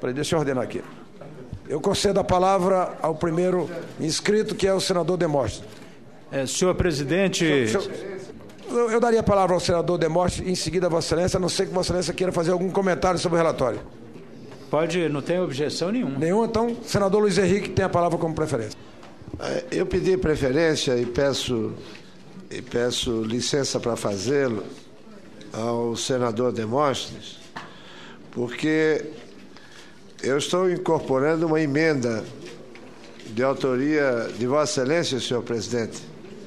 Deixa eu ordenar aqui. Eu concedo a palavra ao primeiro inscrito, que é o senador Demóstenes. Senhor presidente... Eu daria a palavra ao senador Demóstenes, em seguida a Vossa Excelência, a não ser que Vossa Excelência queira fazer algum comentário sobre o relatório. Pode, não tem objeção nenhuma. Nenhum, então, senador Luiz Henrique tem a palavra como preferência. Eu pedi preferência e peço licença para fazê-lo ao senador Demóstenes, porque eu estou incorporando uma emenda de autoria de Vossa Excelência, senhor presidente,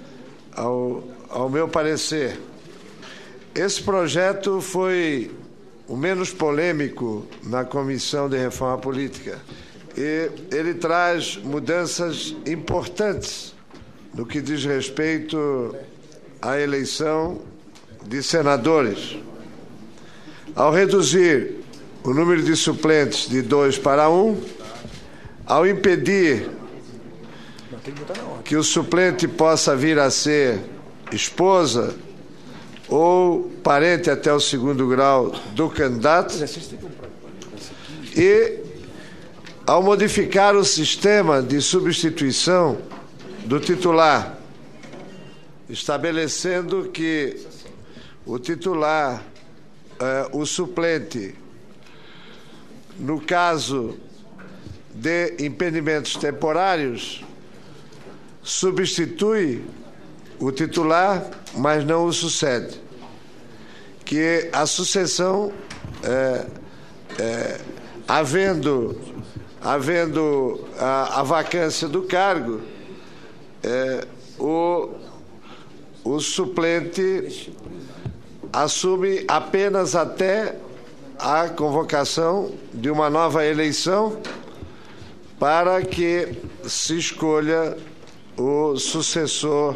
ao meu parecer. Esse projeto foi o menos polêmico na Comissão de Reforma Política e ele traz mudanças importantes no que diz respeito à eleição de senadores. Ao reduzir o número de suplentes de 2 para 1, ao impedir que o suplente possa vir a ser esposa ou parente até o 2º grau do candidato, e ao modificar o sistema de substituição do titular, estabelecendo que o titular, o suplente, no caso de impedimentos temporários, substitui o titular, mas não o sucede. Que a sucessão, havendo a vacância do cargo, o suplente assume apenas até a convocação de uma nova eleição para que se escolha o sucessor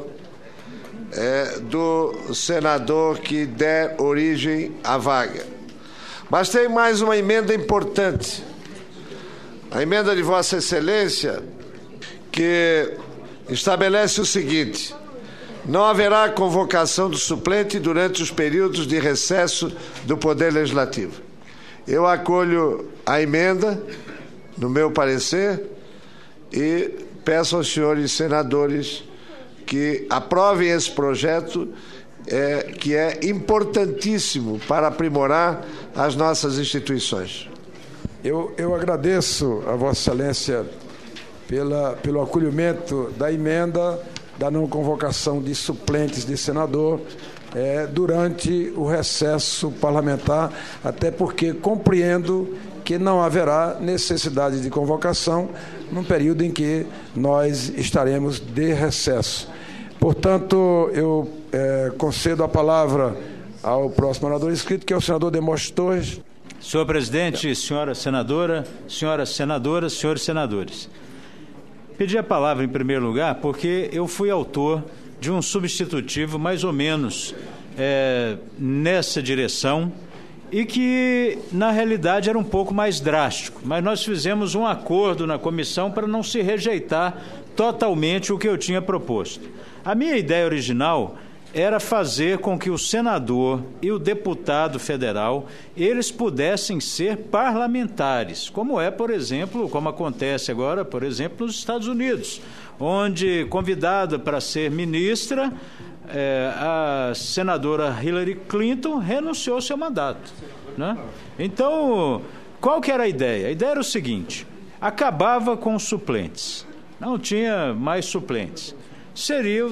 do senador que der origem à vaga. Mas tem mais uma emenda importante. A emenda de Vossa Excelência, que estabelece o seguinte: não haverá convocação do suplente durante os períodos de recesso do Poder Legislativo. Eu acolho a emenda, no meu parecer, e peço aos senhores senadores que aprovem esse projeto, que é importantíssimo para aprimorar as nossas instituições. Eu agradeço a Vossa Excelência pelo acolhimento da emenda da não convocação de suplentes de senador durante o recesso parlamentar, até porque compreendo que não haverá necessidade de convocação num período em que nós estaremos de recesso. Portanto, eu concedo a palavra ao próximo orador inscrito, que é o senador Demóstenes Torres. Senhor presidente, senhora senadora, senhoras senadoras, senhores senadores. Pedi a palavra em primeiro lugar porque eu fui autor de um substitutivo mais ou menos nessa direção e que, na realidade, era um pouco mais drástico. Mas nós fizemos um acordo na comissão para não se rejeitar totalmente o que eu tinha proposto. A minha ideia original era fazer com que o senador e o deputado federal, eles pudessem ser parlamentares, como por exemplo, como acontece agora, por exemplo, nos Estados Unidos, onde, convidada para ser ministra, a senadora Hillary Clinton renunciou ao seu mandato, né? Então, qual que era a ideia? A ideia era o seguinte: acabava com os suplentes, não tinha mais suplentes. Seria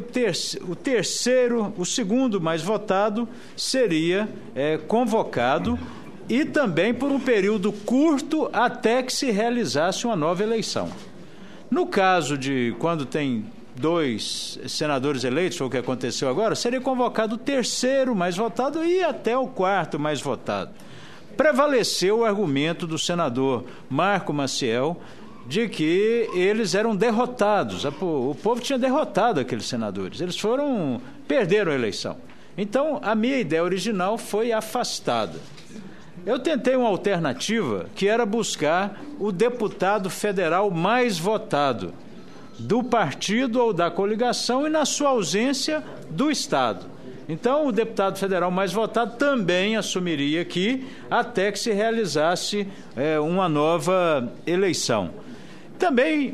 o segundo mais votado seria convocado, e também por um período curto até que se realizasse uma nova eleição. No caso de quando tem 2 senadores eleitos, foi o que aconteceu agora, seria convocado o terceiro mais votado e até o 4º mais votado. Prevaleceu o argumento do senador Marco Maciel de que eles eram derrotados. O povo tinha derrotado aqueles senadores. Eles perderam a eleição. Então, a minha ideia original foi afastada. Eu tentei uma alternativa, que era buscar o deputado federal mais votado, do partido ou da coligação, e, na sua ausência, do Estado. Então, o deputado federal mais votado também assumiria aqui até que se realizasse uma nova eleição. Também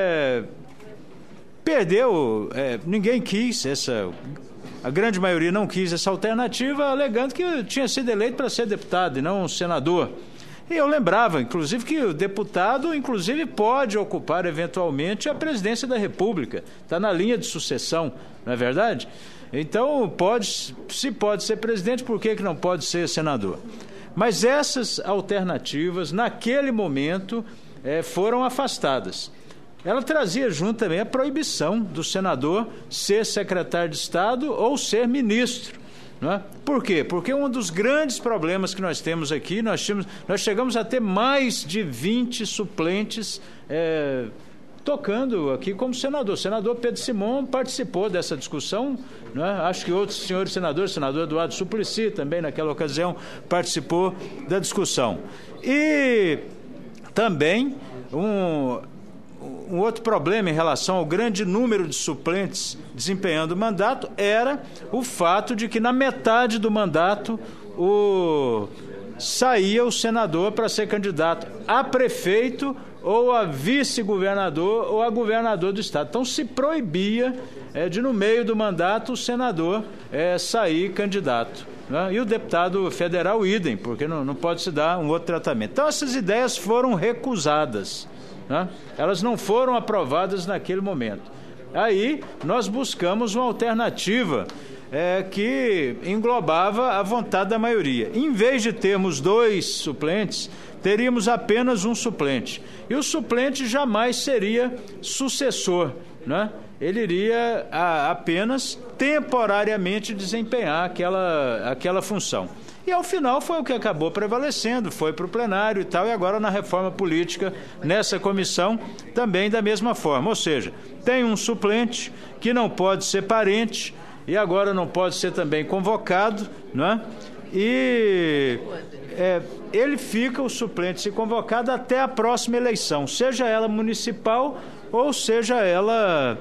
perdeu, ninguém quis a grande maioria não quis essa alternativa, alegando que tinha sido eleito para ser deputado e não senador. E eu lembrava, inclusive, que o deputado, inclusive, pode ocupar eventualmente a presidência da República. Está na linha de sucessão, não é verdade? Então, se pode ser presidente, por que não pode ser senador? Mas essas alternativas, naquele momento, foram afastadas. Ela trazia junto também a proibição do senador ser secretário de Estado ou ser ministro. Não é? Por quê? Porque um dos grandes problemas que nós temos aqui, nós chegamos a ter mais de 20 suplentes tocando aqui como senador. O senador Pedro Simon participou dessa discussão, não é? Acho que outros senhores senadores, o senador Eduardo Suplicy também naquela ocasião participou da discussão. E também um outro problema em relação ao grande número de suplentes desempenhando o mandato era o fato de que na metade do mandato saía o senador para ser candidato a prefeito ou a vice-governador ou a governador do estado. Então se proibia de no meio do mandato o senador sair candidato. Né? E o deputado federal idem, porque não pode se dar um outro tratamento. Então essas ideias foram recusadas. Né? Elas não foram aprovadas naquele momento. Aí nós buscamos uma alternativa que englobava a vontade da maioria. Em vez de termos 2 suplentes, teríamos apenas um suplente. E o suplente jamais seria sucessor, né? Ele iria apenas temporariamente desempenhar aquela função. E ao final foi o que acabou prevalecendo, foi para o plenário e tal, e agora na reforma política, nessa comissão, também da mesma forma. Ou seja, tem um suplente que não pode ser parente e agora não pode ser também convocado, não é? E ele fica, o suplente, se convocado até a próxima eleição, seja ela municipal ou seja ela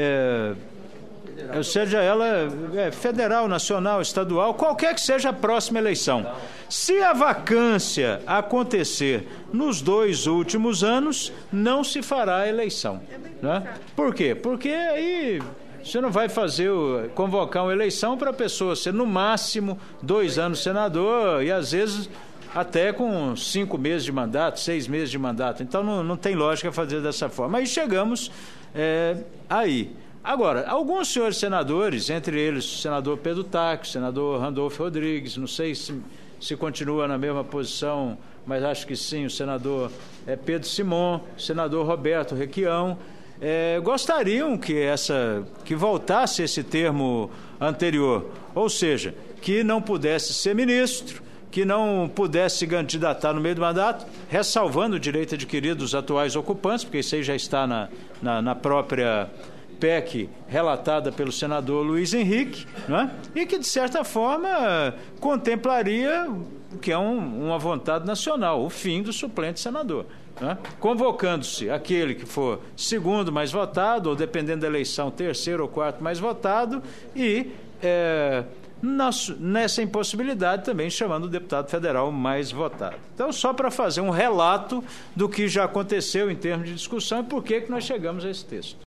federal, nacional, estadual, qualquer que seja a próxima eleição. Se a vacância acontecer nos 2 últimos anos, não se fará a eleição. Né? Por quê? Porque aí você não vai convocar uma eleição para a pessoa ser no máximo 2 anos senador e às vezes até com 5 meses de mandato, 6 meses de mandato. Então não tem lógica fazer dessa forma. Aí chegamos aí. Agora, alguns senhores senadores, entre eles o senador Pedro Taques, o senador Randolfo Rodrigues, não sei se continua na mesma posição, mas acho que sim, o senador Pedro Simon, o senador Roberto Requião, gostariam que voltasse esse termo anterior, ou seja, que não pudesse ser ministro, que não pudesse se candidatar no meio do mandato, ressalvando o direito adquirido dos atuais ocupantes, porque isso aí já está na própria PEC relatada pelo senador Luiz Henrique, né? E que, de certa forma, contemplaria o que é uma vontade nacional, o fim do suplente senador. Né? Convocando-se aquele que for segundo mais votado, ou dependendo da eleição, terceiro ou quarto mais votado, e nessa impossibilidade também chamando o deputado federal mais votado. Então, só para fazer um relato do que já aconteceu em termos de discussão e por que nós chegamos a esse texto.